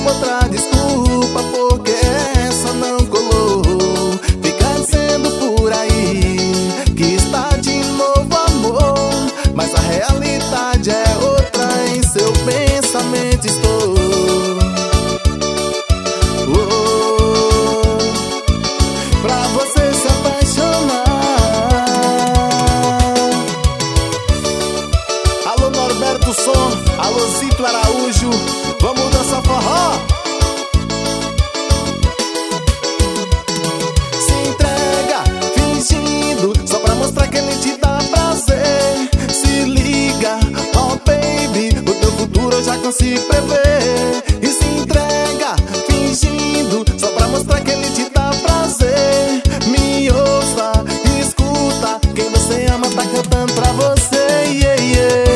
arruma outra desculpa, porque essa não colou. Fica dizendo por aí que está de novo amor, mas a realidade é outra, em seu pensamento estou. Pra você se apaixonar. Alô Norberto Som, alô Zito Araújo, vamos dançar forró. Se entrega fingindo, só pra mostrar que ele te dá prazer. Se liga, oh baby, o teu futuro eu já consigo prever. E se entrega fingindo, só pra mostrar que ele te dá prazer. Me ouça, escuta, quem você ama tá cantando pra você, yeah, yeah.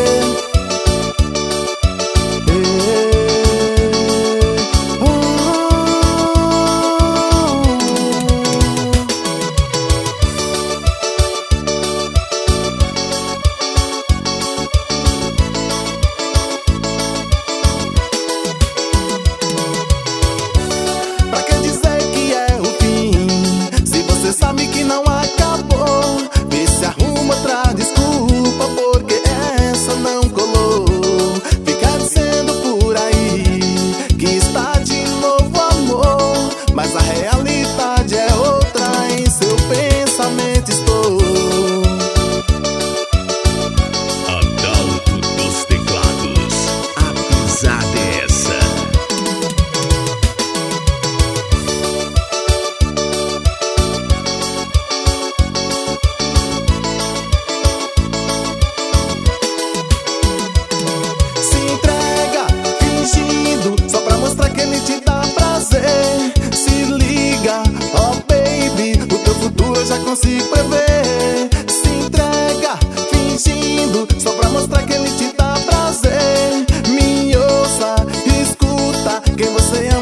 Pra que dizer que é o fim, se você sabe que não acabou? Vê se arruma outra desculpa, porque essa não colou. Fica dizendo por aí que está de novo amor, mas a realidade é outra, em seu pensamento estou. Adalto dos teclados, a pisada é essa. Se entrega fingindo, só pra mostrar que ele te dá prazer. Se liga, oh baby, o teu futuro eu já consigo prever. Se entrega fingindo, só pra mostrar que ele te dá prazer. Me ouça, escuta, quem você ama